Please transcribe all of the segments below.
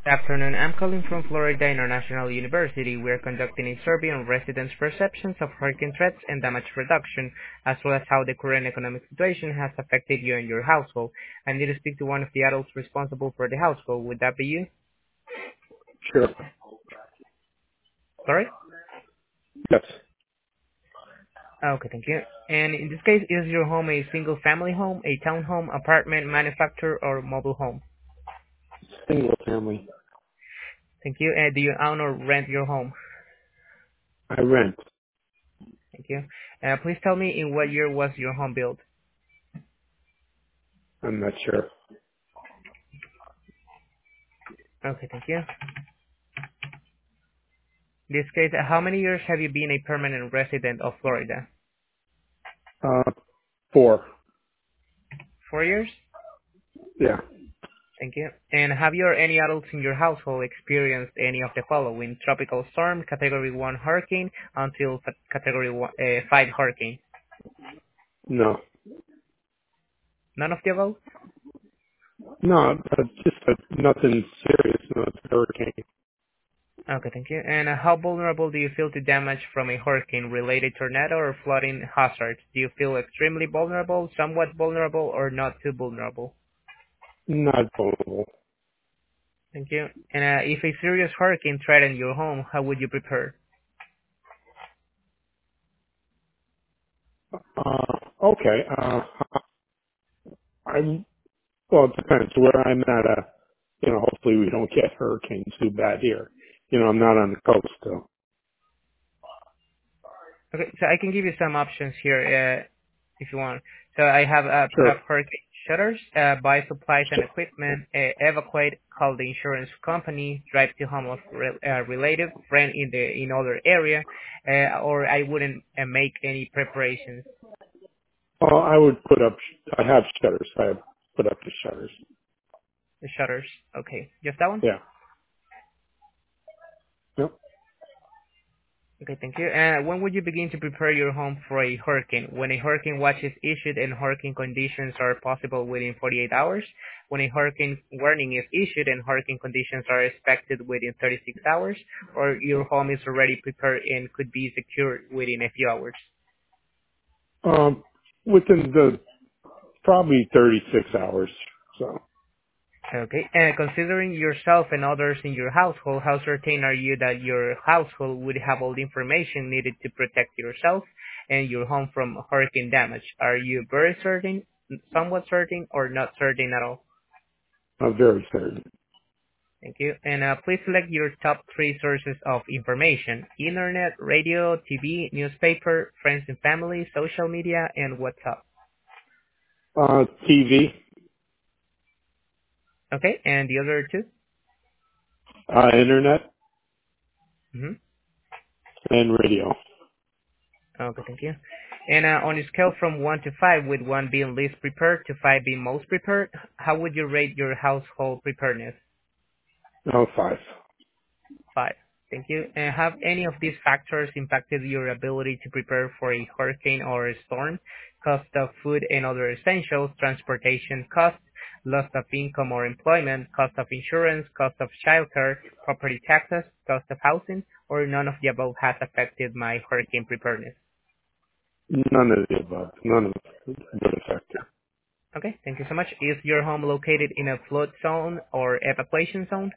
Good afternoon. I'm calling from Florida International University. We are conducting a survey on residents' perceptions of hurricane threats and damage reduction, as well as how the current economic situation has affected you and your household. I need to speak to one of the adults responsible for the household. Would that be you? Sure. Sorry? Yes. Okay, thank you. And in this case, is your home a single-family home, a townhome, apartment, manufactured, or mobile home? Single family. Thank you. And do you own or rent your home? I rent. Thank you. Please tell me in what year was your home built? I'm not sure. Okay, thank you. In this case, how many years have you been a permanent resident of Florida? Uh, 4. 4 years? Yeah. Thank you. And have you or any adults in your household experienced any of the following? Tropical storm, Category 1 hurricane, until Category 5 hurricane? No. None of the above? No, just nothing serious. No, it's a hurricane. Okay, thank you. And how vulnerable do you feel to damage from a hurricane-related tornado or flooding hazards? Do you feel extremely vulnerable, somewhat vulnerable, or not too vulnerable? Not vulnerable. Thank you. And if a serious hurricane threatened your home, how would you prepare? Okay. Well, it depends where I'm at. Hopefully we don't get hurricanes too bad here. I'm not on the coast, though. Okay, so I can give you some options here if you want. So I have put Sure. up hurricane shutters, buy supplies and equipment, evacuate, call the insurance company, drive to home of relative, friend in other area, or I wouldn't make any preparations. Well, I have shutters. I have put up the shutters. The shutters. Okay, just that one. Yeah. Yep. Okay, thank you. When would you begin to prepare your home for a hurricane? When a hurricane watch is issued and hurricane conditions are possible within 48 hours? When a hurricane warning is issued and hurricane conditions are expected within 36 hours? Or your home is already prepared and could be secured within a few hours? Within the probably 36 hours. So, Okay, and considering yourself and others in your household, how certain are you that your household would have all the information needed to protect yourself and your home from hurricane damage? Are you very certain, somewhat certain, or not certain at all? I'm very certain. Thank you. And please select your top three sources of information: internet, radio, TV, newspaper, friends and family, social media, and WhatsApp. TV, Okay, and the other 2? internet, Mm-hmm. and radio. Okay, thank you. And on a scale from 1 to 5, with 1 being least prepared to 5 being most prepared, how would you rate your household preparedness? No, 5. 5. Thank you. And have any of these factors impacted your ability to prepare for a hurricane or a storm? Cost of food and other essentials, transportation costs, loss of income or employment, cost of insurance, cost of childcare, property taxes, cost of housing, or none of the above has affected my hurricane preparedness? None of the above. None of it would affect it. Okay, thank you so much. Is your home located in a flood zone or evacuation zone?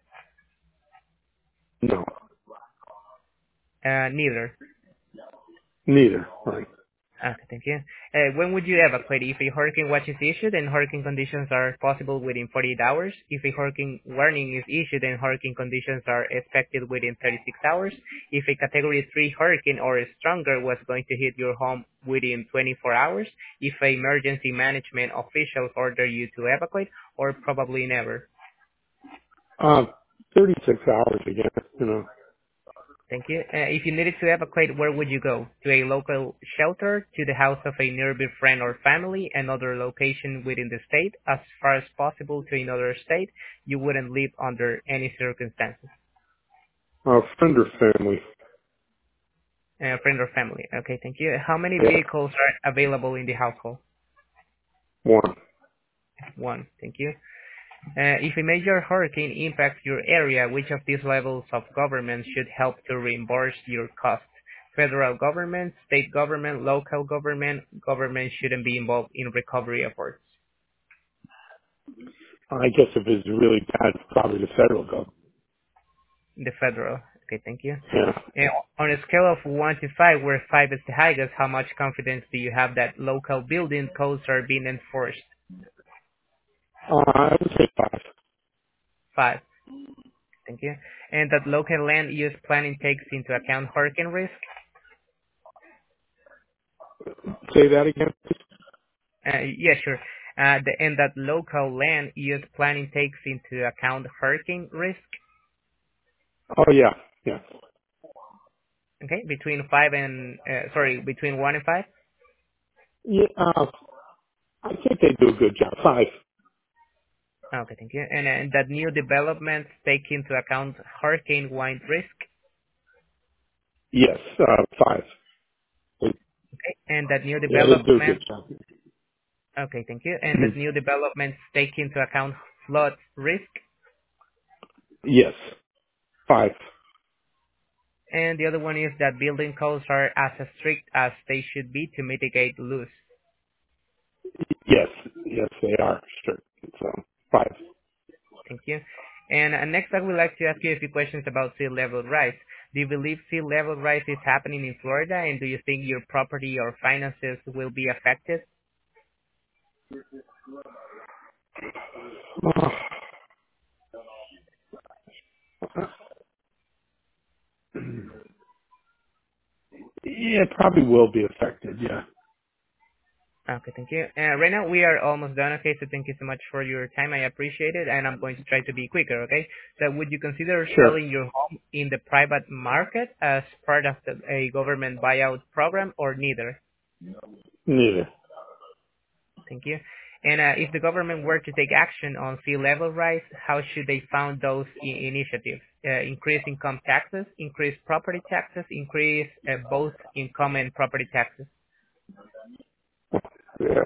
No, Neither. neither. Right. Okay, thank you. When would you evacuate? If a hurricane watch is issued and hurricane conditions are possible within 48 hours? If a hurricane warning is issued and hurricane conditions are expected within 36 hours? If a Category 3 hurricane or stronger was going to hit your home within 24 hours? If emergency management officials order you to evacuate, or probably never? Uh, 36 hours again. Thank you. If you needed to evacuate, where would you go? To a local shelter, to the house of a nearby friend or family, another location within the state, as far as possible to another state? You wouldn't live under any circumstances. Friend or family. Friend or family. Okay, thank you. How many Yeah, vehicles are available in the household? 1. 1. Thank you. If a major hurricane impacts your area, which of these levels of government should help to reimburse your costs? Federal government, state government, local government. Government shouldn't be involved in recovery efforts. I guess if it's really bad, probably the federal government. The federal. Okay, thank you. Yeah. And on a scale of 1 to 5, where 5 is the highest, how much confidence do you have that local building codes are being enforced? I would say 5. 5. Thank you. And that local land use planning takes into account hurricane risk? Say that again, please. Yeah, sure. And that local land use planning takes into account hurricane risk? Oh, yeah. Yeah. Okay, between 1 and 5? Yeah, I think they do a good job. 5. Okay, thank you. And that new developments take into account hurricane wind risk? Yes, 5. Okay, and that new Yeah, they do a development. good job. Okay, thank you. And that new developments take into account flood risk? Yes, 5. And the other one is that building codes are as strict as they should be to mitigate loss. Yes, yes, they are. Sure. So, 5. Thank you. And next, I would like to ask you a few questions about sea level rise. Do you believe sea level rise is happening in Florida, and do you think your property or finances will be affected? Yeah, it probably will be affected. Yeah. Okay, thank you. Right now, we are almost done, okay? So thank you so much for your time. I appreciate it, and I'm going to try to be quicker, okay? So would you consider Sure. selling your home in the private market as part of a government buyout program, or neither? Neither. Thank you. And if the government were to take action on sea level rise, how should they fund those initiatives? Increase income taxes, increase property taxes, increase both income and property taxes? Yeah.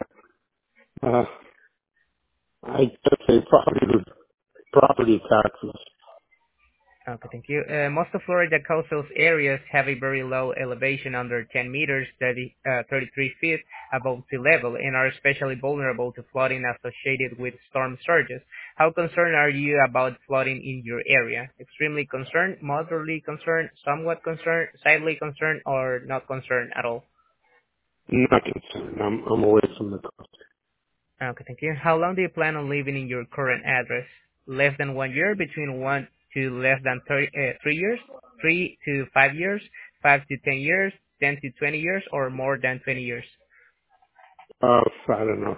I guess they probably do property taxes. Okay, thank you. Most of Florida coastal areas have a very low elevation under 10 meters, 33 feet above sea level, and are especially vulnerable to flooding associated with storm surges. How concerned are you about flooding in your area? Extremely concerned, moderately concerned, somewhat concerned, slightly concerned, or not concerned at all? Not concerned. I'm away from the coast. Okay, thank you. How long do you plan on living in your current address? Less than 1 year, between 1 to less than 3 years, 3 to 5 years, 5 to 10 years, 10 to 20 years, or more than 20 years? I don't know.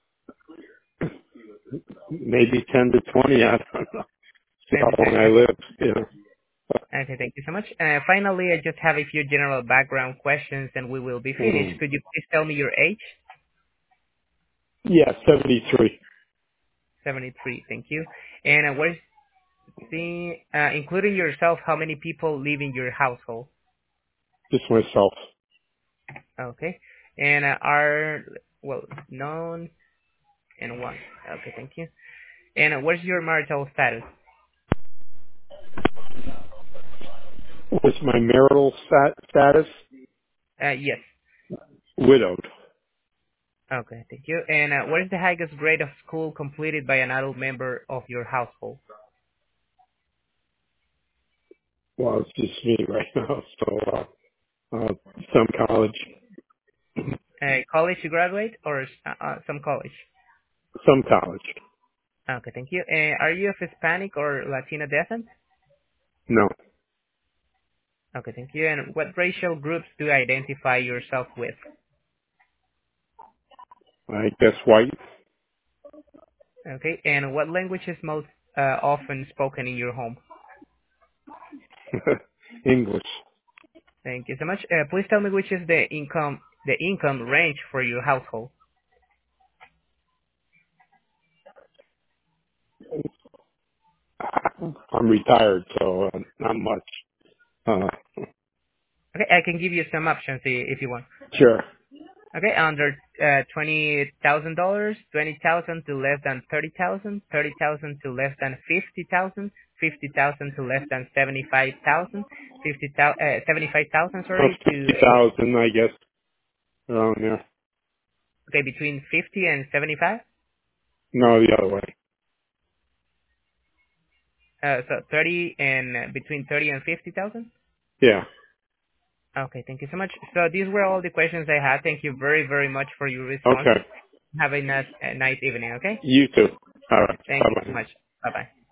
Maybe 10 to 20. I don't know. See 10 how to long 20 I years. live. Yeah. Okay, thank you so much. Finally, I just have a few general background questions and we will be finished. Could you please tell me your age? Yeah, 73. 73, thank you. And what is including yourself, how many people live in your household? Just myself. Okay. And are, well, none and one. Okay, thank you. And what's your marital status? What's my marital status? Yes. Widowed. Okay, thank you. And what is the highest grade of school completed by an adult member of your household? Well, it's just me right now. So, some college. College to graduate or some college? Some college. Okay, thank you. Are you of Hispanic or Latino descent? No. Okay, thank you. And what racial groups do you identify yourself with? I guess white. Okay, and what language is most often spoken in your home? English. Thank you so much. Please tell me which is the income range for your household. I'm retired, so not much. Uh, Okay, I can give you some options if you want. sure. Okay, under $20,000, 20,000 to less than 30,000, 30,000 to less than 50,000, 50,000 to less than 75,000, 75,000, Well, sorry, to 50,000, I guess, around there. okay, between 50 and 75. No, the other way. So 30 and between 30 and 50,000. Yeah. Okay, thank you so much. So these were all the questions I had. Thank you very, very much for your responses. Okay. Have a nice evening. Okay. You too. All right. Thank you so Bye-bye. much. Bye bye.